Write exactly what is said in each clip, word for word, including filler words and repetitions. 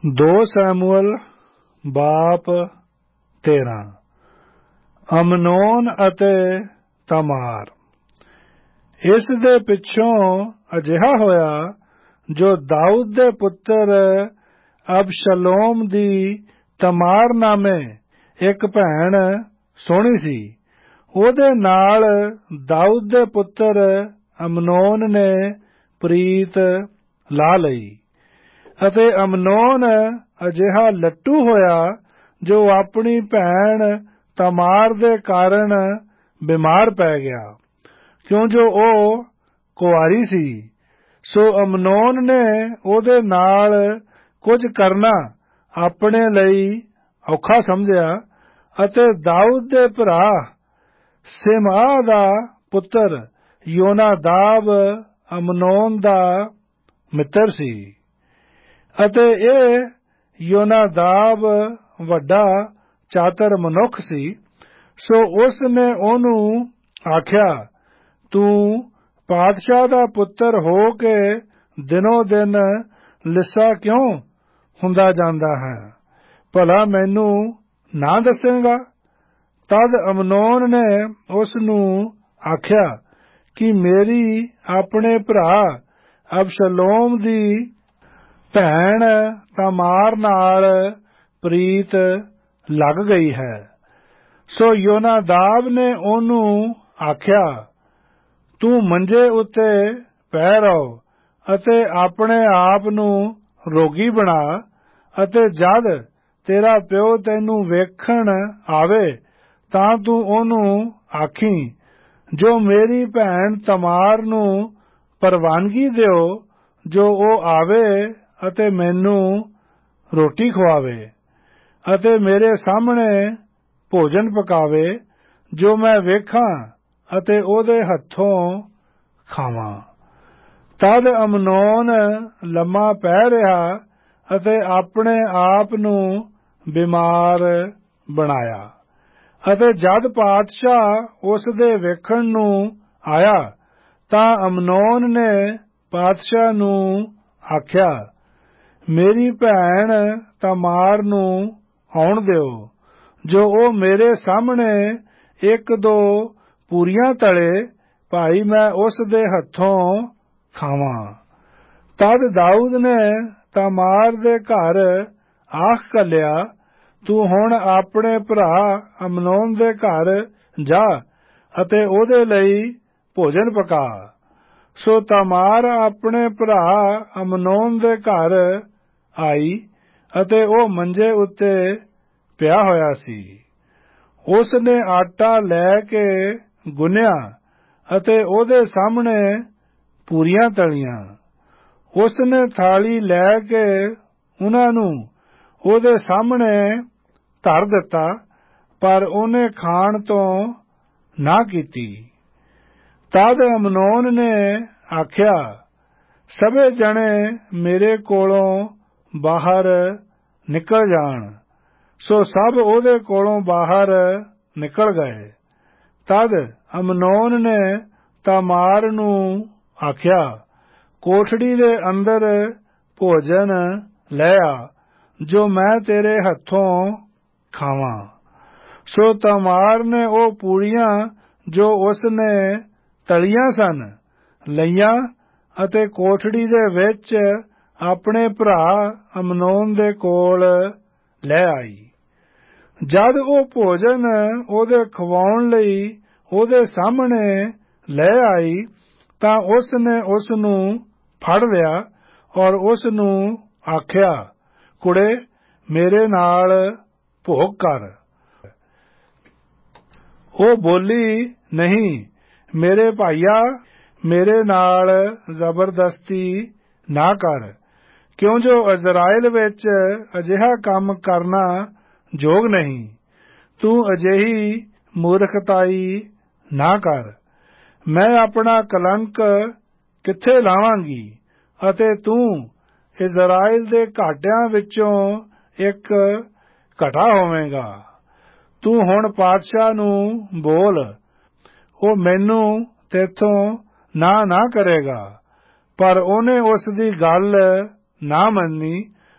दो सैमुअल बाप तेरह। अमनोन अते तमार। इस दे पिछों अजिहा होया जो दाऊद दे पुत्र अबशलोम दी तमार नामे एक भैन सोहनी सी। ओदे नाल दाऊद दे पुत्र अमनोन ने प्रीत ला लई अते अमनोन अजिहा लट्टू होया जो अपनी भैन तमार दे कारण बीमार पै गया, क्यों जो ओ कुआरी सी। सो अमनोन ने ओदे नाल कुछ करना अपने लई औखा समझिया अते दाऊद दे भरा सेमाह दा पुत्र योनादाब अमनोन दा मित्र सी। अते ए योनादाब वड्डा चातर मनुख सी। सो उसने ओनू आख्या, तू पातशाह दा पुत्र हो के दिनों दिन लिस्सा क्यों हुंदा जांदा है, भला मैनू ना दसेगा। तद अमनोन ने उसनू आख्या कि मेरी अपने भरा अबशलोम दी भैन तमार नाल प्रीत लग गई है। सो योनादाब ने ओनू आख्या, तू मंजे उत्ते पै रहो अते अपने आप नू रोगी बना अते जद तेरा प्यो तैनू वेखण आवे तां तू ओनू आखी, जो मेरी भैन तमार नू परवानगी दिओ जो ओ आवे अते मैनू रोटी खवावे अते मेरे सामने भोजन पकावे जो मैं वेखां अते ओदे हत्थों खावां। तद अमनोन लम्मा पै रहा अते अपने आप नू बीमार बनाया अते जद पातशाह उस दे वेखण नू आया तां अमनोन ने पातशाह नू आख्या, मेरी भैन तमार नू आउण दिओ जो ओ मेरे सामने एक दो पूरियां तले, भाई मैं उस दे हत्थों खावां। तद दाऊद ने तमार दे घर आख कलिया, तू हुण अपने भरा अमनोन दे घर जा अते ओदे लई भोजन पका। सो तमार अपने भरा अमनोन दे घर आई अते ओ मंजे उत्ते पिया होया सी। उसने आटा लै के गुन्निया अते ओदे सामने पूरियां तलियां। उसने थाली लै के उन्हां नू ओदे सामने धर दिता, पर ओने खाण तो ना कीती। तद अमनोन ने आख्या, सबे जने मेरे कोलों बाहर निकल जाण। सो सब ओदे कोलों बाहर निकल गए। तद अमनोन ने तमार नू आख्या, कोठड़ी दे अंदर भोजन लै आ जो मैं तेरे हत्थों खावां। सो तमार ने ओ पूड़ियां जो उसने तलियां सन लईयां अते कोठड़ी दे विच अपने भरा अमनोन दे कोल लै आई। जद ओ भोजन ओदे खवाउण लई ओदे सामने लै आई तां उसने उसनू फड़ लिया और उसनू आख्या, कुड़े मेरे नाल भोग कर। ओ बोली, नहीं मेरे भाईया, मेरे नाल जबरदस्ती ना कर, क्यों जो इजराइल विच अजिहा काम करना जोग नहीं। तू अजिही मूर्खताई ना कर। मैं अपना कलंक किथे लावांगी अते तू इजराइल दे घाटियां विचों एक घटा होवेगा। तू हुण पातशाह नू बोल, ओ मैनू तेथों ना ना करेगा। पर ओने उस दी गल ना मन्नी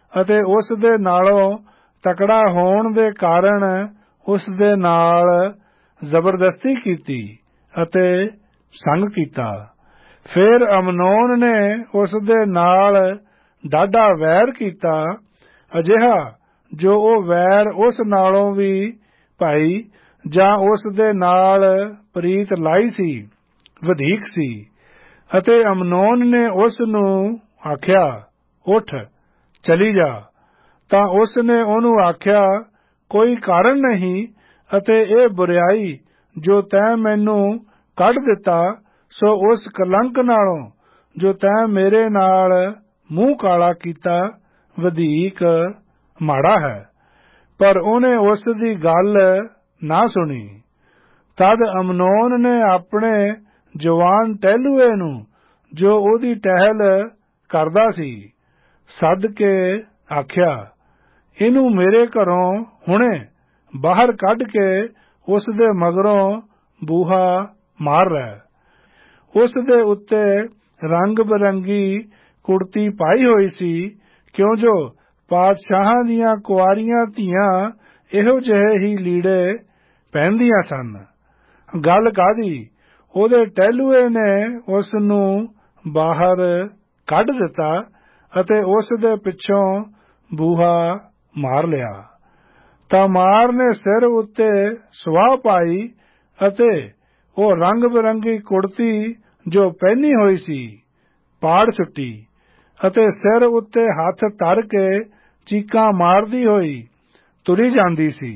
ਅਤੇ ਉਸ ਦੇ ਨਾਲੋਂ ਤਕੜਾ ਹੋਣ ਦੇ ਕਾਰਨ ਉਸ ਦੇ ਨਾਲ ਜ਼ਬਰਦਸਤੀ ਕੀਤੀ ਅਤੇ ਸੰਗ ਕੀਤਾ। ਫਿਰ ਅਮਨੋਨ ਨੇ ਉਸ ਦੇ ਨਾਲ ਡਾਢਾ ਵੈਰ ਕੀਤਾ, ਅਜਿਹਾ ਜੋ ਉਹ ਵੈਰ ਉਸ ਨਾਲੋਂ ਵੀ ਭਾਈ ਜਾਂ ਉਸ ਦੇ ਨਾਲ ਪ੍ਰੀਤ ਲਾਈ ਸੀ ਵਧੇਕ ਸੀ। ਅਤੇ ਅਮਨੋਨ ਨੇ ਉਸ ਨੂੰ ਆਖਿਆ, ਉੱਠ ਚਲੀ ਜਾ। ਤਾਂ ਉਸ ਨੇ ਉਹਨੂੰ ਆਖਿਆ, ਕੋਈ ਕਾਰਨ ਨਹੀਂ, ਅਤੇ ਇਹ ਬੁਰਿਆਈ ਜੋ ਤੈਂ ਮੈਨੂੰ ਕੱਢ ਦਿੱਤਾ, ਸੋ ਉਸ ਕਲੰਕ ਨਾਲੋਂ ਜੋ ਤੈਂ ਮੇਰੇ ਨਾਲ ਮੂੰਹ ਕਾਲਾ ਕੀਤਾ ਵਧੇਕ ਮਾੜਾ ਹੈ। ਪਰ ਉਹਨੇ ਉਸ ਦੀ ਗੱਲ ਨਾ ਸੁਣੀ। ਤਦ ਅਮਨੋਨ ਨੇ ਆਪਣੇ ਜਵਾਨ ਟਹਿਲੂਏ ਨੂੰ, ਜੋ ਉਹਦੀ ਟਹਿਲ ਕਰਦਾ ਸੀ, ਸੱਦ ਕੇ ਆਖਿਆ, ਇਹਨੂੰ ਮੇਰੇ ਘਰੋਂ ਹੁਣੇ ਬਾਹਰ ਕੱਢ ਕੇ ਉਸ ਦੇ ਮਗਰੋਂ ਬੂਹਾ ਮਾਰ ਲੈ। ਉਸ ਦੇ ਉੱਤੇ ਰੰਗ ਬਰੰਗੀ ਕੁੜਤੀ ਪਾਈ ਹੋਈ ਸੀ, ਕਿਉਂ ਜੋ ਪਾਤਸ਼ਾਹਾਂ ਦੀਆਂ ਕੁਆਰੀਆਂ ਧੀਆਂ ਇਹੋ ਜਿਹੇ ਹੀ ਲੀੜੇ ਪਹਿਨਦੀਆਂ ਸਨ। ਗੱਲ ਕਾਹਦੀ, ਉਹਦੇ ਟਹਿਲੂਏ ਨੇ ਉਸ ਨੂੰ ਬਾਹਰ ਕੱਢ ਦਿੱਤਾ ਅਤੇ ਉਸ ਦੇ ਪਿੱਛੋਂ ਬੂਹਾ ਮਾਰ ਲਿਆ। ਤਾਮਾਰ ਨੇ ਸਿਰ ਉੱਤੇ ਸੁਆਹ ਪਾਈ ਅਤੇ ਉਹ ਰੰਗ ਬਿਰੰਗੀ ਕੁੜਤੀ ਜੋ ਪਹਿਨੀ ਹੋਈ ਸੀ ਪਾੜ ਸੁੱਟੀ ਅਤੇ ਸਿਰ ਉੱਤੇ ਹੱਥ ਧਰ ਕੇ ਚੀਕਾਂ ਮਾਰਦੀ ਹੋਈ ਤੁਰੀ ਜਾਂਦੀ ਸੀ।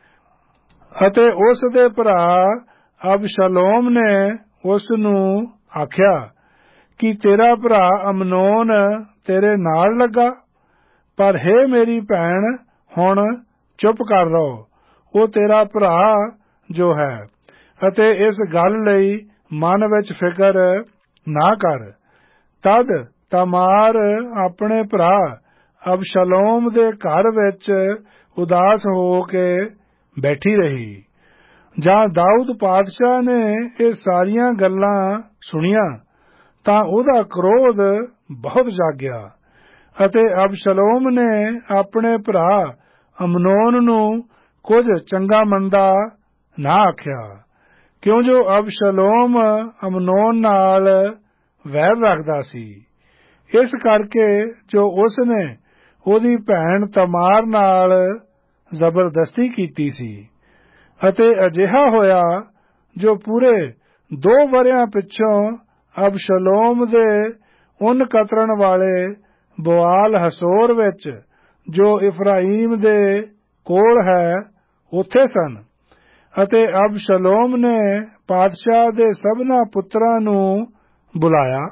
ਅਤੇ ਉਸ ਦੇ ਭਰਾ ਅਬਸ਼ਲੋਮ ਨੇ ਉਸ ਨੂੰ ਆਖਿਆ ਕਿ ਤੇਰਾ ਭਰਾ ਅਮਨੋਨ ਤੇਰੇ ਨਾਲ ਲੱਗਾ। ਪਰ ਹੇ ਮੇਰੀ ਭੈਣ, ਹੁਣ ਚੁੱਪ ਕਰ ਰਹੋ, ਉਹ ਤੇਰਾ ਭਰਾ ਜੋ ਹੈ, ਅਤੇ ਇਸ ਗੱਲ ਲਈ ਮਨ ਵਿੱਚ ਫਿਕਰ ਨਾ ਕਰ। ਤਦ ਤਾਮਾਰ ਆਪਣੇ ਭਰਾ ਅਬਸ਼ਲੋਮ ਦੇ ਘਰ ਵਿੱਚ ਉਦਾਸ ਹੋ ਕੇ ਬੈਠੀ ਰਹੀ। ਜਾਂ ਦਾਊਦ ਪਾਤਸ਼ਾਹ ਨੇ ਇਹ ਸਾਰੀਆਂ ਗੱਲਾਂ ਸੁਣੀਆਂ ਤਾਂ ਉਹਦਾ ਕ੍ਰੋਧ ਬਹੁਤ ਜਾਗਿਆ ਅਤੇ ਅਬਸ਼ਲੋਮ ਨੇ ਆਪਣੇ ਭਰਾ ਅਮਨੋਨ ਨੂੰ ਕੁਝ ਚੰਗਾ ਮੰਦਾ ਨਾ ਆਖਿਆ, ਕਿਉਂ ਜੋ ਅਬਸ਼ਲੋਮ ਅਮਨੋਨ ਨਾਲ ਵੈਰ ਰੱਖਦਾ ਸੀ। ਇਸ ਕਰਕੇ ਜੋ ਉਸਨੇ ਉਹਦੀ ਭੈਣ ਤਮਾਰ ਨਾਲ ਜ਼ਬਰਦਸਤੀ ਕੀਤੀ ਸੀ। ਅਤੇ ਅਜਿਹਾ ਹੋਇਆ ਜੋ ਪੂਰੇ ਦੋ ਵਰ੍ਹਿਆਂ ਪਿੱਛੋਂ ਅਬਸ਼ਲੋਮ ਦੇ ਉੱਨ ਕਤਰਨ ਵਾਲੇ ਬੁਆਲ ਹਸੋਰ ਵਿੱਚ, ਜੋ ਇਫਰਾਈਮ ਦੇ ਕੋਲ ਹੈ, ਉੱਥੇ ਸਨ। ਅਤੇ ਅਬਸ਼ਲੋਮ ਨੇ ਪਾਤਸ਼ਾਹ ਦੇ ਸਭਨਾ ਪੁੱਤਰਾਂ ਨੂੰ ਬੁਲਾਇਆ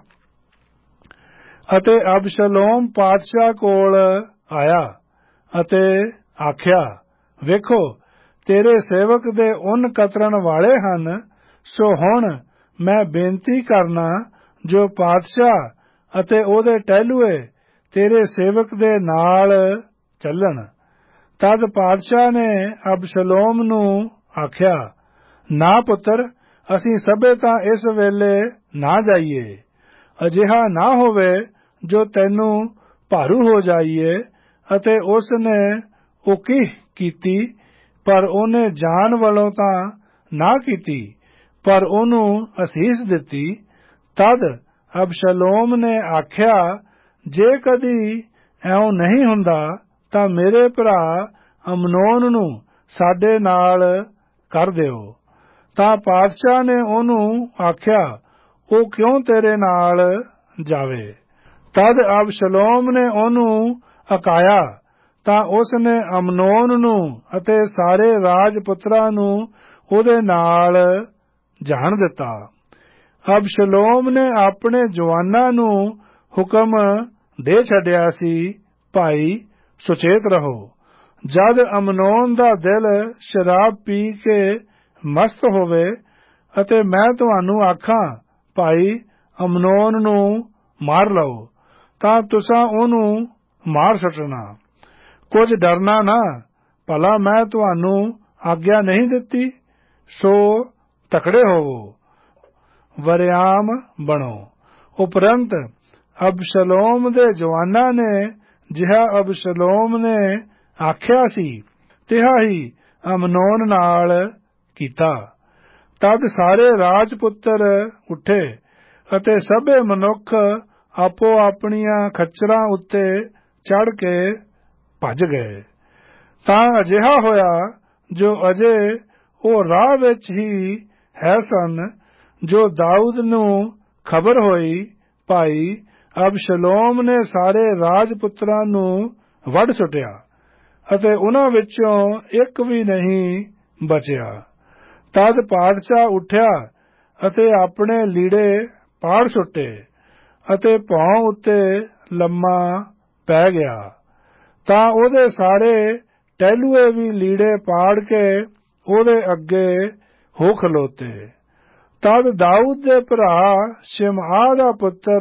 ਅਤੇ ਅਬਸ਼ਲੋਮ ਪਾਤਸ਼ਾਹ ਕੋਲ ਆਇਆ ਅਤੇ ਆਖਿਆ, ਵੇਖੋ ਤੇਰੇ ਸੇਵਕ ਦੇ ਉੱਨ ਕਤਰਨ ਵਾਲੇ ਹਨ, ਸੋ ਹੁਣ ਮੈਂ ਬੇਨਤੀ ਕਰਨਾ ਜੋ ਪਾਤਸ਼ਾਹ ਅਤੇ ਉਹਦੇ ਟਹਿਲੂਏ ਤੇਰੇ ਸੇਵਕ ਦੇ ਨਾਲ ਚੱਲਣ। ਤਦ ਪਾਤਸ਼ਾਹ ਨੇ ਅਬਸ਼ਲੋਮ ਨੂੰ ਆਖਿਆ, ਨਾ ਪੁੱਤਰ, ਅਸੀਂ ਸਭੇ ਤਾਂ ਇਸ ਵੇਲੇ ਨਾ ਜਾਈਏ। ਅਜਿਹਾ ਨਾ ਹੋਵੇ ਜੋ ਤੈਨੂੰ ਭਾਰੂ ਹੋ ਜਾਈਏ। ਅਤੇ ਉਸ ਨੇ ਉਕੀਹ ਕੀਤੀ, ਪਰ ਉਹਨੇ ਜਾਨ ਵੱਲੋਂ ਤਾਂ ਨਾ ਕੀਤੀ, ਪਰ ਉਹਨੂੰ ਅਸੀਸ ਦਿੱਤੀ। ਤਦ ਅਬਸ਼ਲੋਮ ਨੇ ਆਖਿਆ, ਜੇ ਕਦੀ ਐਉਂ ਨਹੀਂ ਹੁੰਦਾ ਤਾਂ ਮੇਰੇ ਭਰਾ ਅਮਨੋਨ ਨੂੰ ਸਾਡੇ ਨਾਲ ਕਰ ਦਿਓ। ਤਾਂ ਪਾਤਸ਼ਾਹ ਨੇ ਉਹਨੂੰ ਆਖਿਆ, ਉਹ ਕਿਉਂ ਤੇਰੇ ਨਾਲ ਜਾਵੇ। ਤਦ ਅਬਸ਼ਲੋਮ ਨੇ ਉਹਨੂੰ ਅਕਾਇਆ ਤਾਂ ਉਸ ਨੇ ਅਮਨੋਨ ਨੂੰ ਅਤੇ ਸਾਰੇ ਰਾਜਪੁੱਤਰਾਂ ਨੂੰ ਉਹਦੇ ਨਾਲ ਜਾਣ ਦਿੱਤਾ। ਅਬਸ਼ਲੋਮ ਨੇ ਆਪਣੇ ਜਵਾਨਾਂ ਨੂੰ ਹੁਕਮ ਦੇ ਛੱਡਿਆ ਸੀ, ਭਾਈ ਸੁਚੇਤ ਰਹੋ। ਜਦ ਅਮਨੋਨ ਦਾ ਦਿਲ ਸ਼ਰਾਬ ਪੀ ਕੇ ਮਸਤ ਹੋਵੇ ਅਤੇ ਮੈਂ ਤੁਹਾਨੂੰ ਆਖਾਂ, ਭਾਈ ਅਮਨੋਨ ਨੂੰ ਮਾਰ ਲਓ, ਤਾਂ ਤੁਸਾਂ ਉਹਨੂੰ ਮਾਰ ਸੁੱਟਣਾ। ਕੁਝ ਡਰਨਾ ਨਾ, ਭਲਾ ਮੈਂ ਤੁਹਾਨੂੰ ਆਗਿਆ ਨਹੀਂ ਦਿੱਤੀ। ਸੋ ਤਕੜੇ ਹੋਵੋ, ਵਰਿਆਮ ਬਣੋ। ਉਪਰੰਤ ਅਬਸ਼ਲੋਮ ਦੇ ਜਵਾਨਾਂ ਨੇ ਜਿਹਾ ਅਬਸ਼ਲੋਮ ਨੇ ਆਖਿਆ ਸੀ ਤਿਹਾ ਹੀ ਅਮਨੋਨ ਨਾਲ ਕੀਤਾ। ਤਦ ਸਾਰੇ ਰਾਜਪੁੱਤਰ ਉੱਠੇ ਅਤੇ ਸਭੇ ਮਨੁੱਖ ਆਪੋ ਆਪਣੀਆਂ ਖੱਚਰਾਂ ਉੱਤੇ ਚੜ੍ਹ ਕੇ ਭੱਜ ਗਏ। ਤਾਂ ਅਜਿਹਾ ਹੋਇਆ ਜੋ ਅਜੇ ਉਹ ਰਾਹ ਵਿੱਚ ਹੀ ਹੈ ਸਨ, ਜੋ ਦਾਊਦ ਨੂੰ ਖਬਰ ਹੋਈ, ਭਾਈ ਅਬਸ਼ਲੋਮ ਨੇ ਸਾਰੇ ਰਾਜਪੁੱਤਰਾਂ ਨੂੰ ਵੱਢ ਸੁੱਟਿਆ ਅਤੇ ਉਹਨਾਂ ਵਿੱਚੋਂ ਇੱਕ ਵੀ ਨਹੀਂ ਬਚਿਆ। ਤਦ ਪਾਤਸ਼ਾਹ ਉੱਠਿਆ ਅਤੇ ਆਪਣੇ ਲੀੜੇ ਪਾੜ ਸੁੱਟੇ ਅਤੇ ਭੌਂ ਉੱਤੇ ਲੰਮਾ ਪੈ ਗਿਆ। ਤਾਂ ਉਹਦੇ ਸਾਰੇ ਟਹਿਲੂਏ ਵੀ ਲੀੜੇ ਪਾੜ ਕੇ ਉਹਦੇ ਅੱਗੇ ਹੋ ਖਲੋਤੇ। ਤਦ ਦਾਊਦ ਦੇ ਭਰਾ ਸ਼ਿਮઆ ਦਾ ਪੁੱਤਰ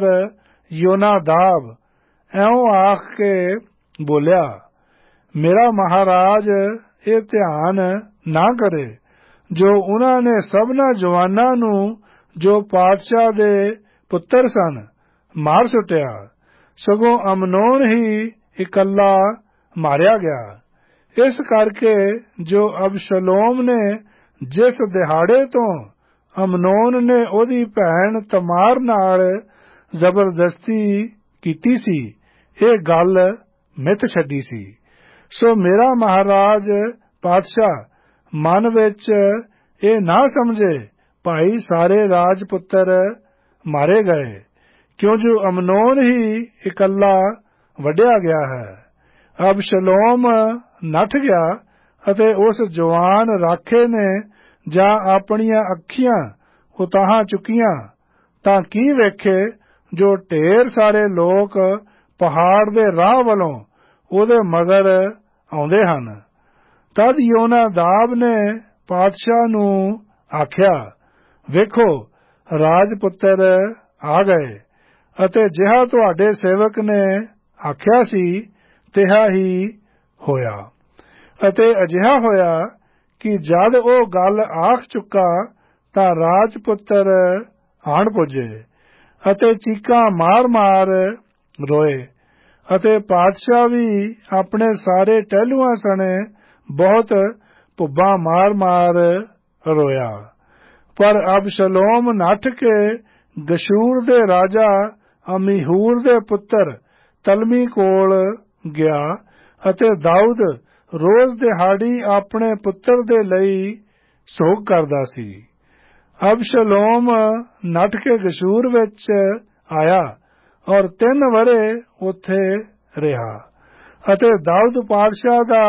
ਯੋਨਾਦਾਬ ਇਉਂ ਆਖ ਕੇ ਬੋਲਿਆ, ਮੇਰਾ ਮਹਾਰਾਜ ਇਹ ਧਿਆਨ ਨਾ ਕਰੇ ਜੋ ਉਹਨਾਂ ਨੇ ਸਭਨਾ ਜਵਾਨਾਂ ਨੂੰ ਜੋ ਪਾਤਸ਼ਾਹ ਦੇ ਪੁੱਤਰ ਸਨ ਮਾਰ ਸੁੱਟਿਆ, ਸਗੋਂ ਅਮਨੋਨ ਹੀ ਇਕੱਲਾ ਮਾਰਿਆ ਗਿਆ। ਇਸ ਕਰਕੇ ਜੋ ਅਬਸ਼ਲੋਮ ਨੇ ਜਿਸ ਦਿਹਾੜੇ ਤੋਂ ਅਮਨੋਨ ਨੇ ਉਹਦੀ ਭੈਣ ਤਮਾਰ ਨਾਲ ਜ਼ਬਰਦਸਤੀ ਕੀਤੀ ਸੀ, ਇਹ ਗੱਲ ਮਿੱਥ ਛੱਡੀ ਸੀ। ਸੋ ਮੇਰਾ ਮਹਾਰਾਜ ਪਾਤਸ਼ਾਹ ਮਨ ਵਿੱਚ ਇਹ ਨਾ ਸਮਝੇ ਭਾਈ ਸਾਰੇ ਰਾਜਪੁੱਤਰ ਮਾਰੇ ਗਏ, ਕਿਉਂ ਜੋ ਅਮਨੋਨ ਹੀ ਇਕੱਲਾ ਵੱਢਿਆ ਗਿਆ ਹੈ। ਅਬਸ਼ਲੋਮ ਨੱਠ ਗਿਆ ਅਤੇ ਉਸ ਜਵਾਨ ਰਾਖੇ ਨੇ ਜਾਂ ਆਪਣੀਆਂ ਅੱਖੀਆਂ ਉਤਾਹਾਂ ਚੁੱਕੀਆਂ ਤਾਂ ਕੀ ਵੇਖੇ ਜੋ ਢੇਰ ਸਾਰੇ ਲੋਕ ਪਹਾੜ ਦੇ ਰਾਹ ਵੱਲੋਂ ਉਹਦੇ ਮਗਰ ਆਉਂਦੇ ਹਨ। ਤਦ ਯੋਨਾਦਾਬ ਨੇ ਪਾਤਸ਼ਾਹ ਨੂੰ ਆਖਿਆ, ਵੇਖੋ ਰਾਜਪੁੱਤਰ ਆ ਗਏ ਅਤੇ ਜਿਹਾ ਤੁਹਾਡੇ ਸੇਵਕ ਨੇ ਆਖਿਆ ਸੀ ਤਿਹਾ ਹੀ ਹੋਇਆ। ਅਤੇ ਅਜਿਹਾ ਹੋਇਆ ਕਿ ਜਦ ਉਹ ਗੱਲ ਆਖ ਚੁੱਕਾ ਤਾਂ ਰਾਜਪੁੱਤਰ ਆਣ ਪੁੱਜੇ ਅਤੇ ਚੀਕਾਂ ਮਾਰ-ਮਾਰ ਰੋਏ ਅਤੇ ਪਾਤਸ਼ਾਹ ਵੀ ਆਪਣੇ ਸਾਰੇ ਟਹਿਲੂਆਂ ਸਣੇ ਬਹੁਤ ਭੁੱਬਾਂ ਮਾਰ-ਮਾਰ ਰੋਇਆ। ਪਰ ਅਬਸ਼ਲੋਮ ਨੱਠ ਕੇ ਗਸ਼ੂਰ ਦੇ ਰਾਜਾ ਅਮੀਹੂਦ ਦੇ ਪੁੱਤਰ ਤਲਮੀ ਕੋਲ ਗਿਆ ਅਤੇ ਦਾਊਦ ਰੋਜ਼ ਦਿਹਾੜੀ ਆਪਣੇ ਪੁੱਤਰ ਦੇ ਲਈ ਸੋਗ ਕਰਦਾ ਸੀ। ਅਬਸ਼ਲੋਮ ਨੱਠ ਕੇ ਗਸ਼ੂਰ ਵਿੱਚ ਆਇਆ ਔਰ ਤਿੰਨ ਵਰ੍ਹੇ ਉੱਥੇ ਰਿਹਾ ਅਤੇ ਦਾਊਦ ਪਾਤਸ਼ਾਹ ਦਾ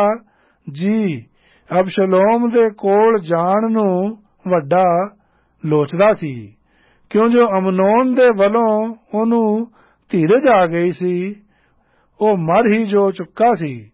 ਜੀ ਅਬਸ਼ਲੋਮ ਦੇ ਕੋਲ ਜਾਣ ਨੂੰ ਵੱਡਾ ਲੋਚਦਾ ਸੀ, ਕਿਉਂ ਜੋ ਅਮਨੋਨ ਦੇ ਵੱਲੋਂ ਉਹਨੂੰ ਧੀਰਜ ਆ ਗਈ ਸੀ, ਉਹ ਮਰ ਹੀ ਜੋ ਚੁੱਕਾ ਸੀ।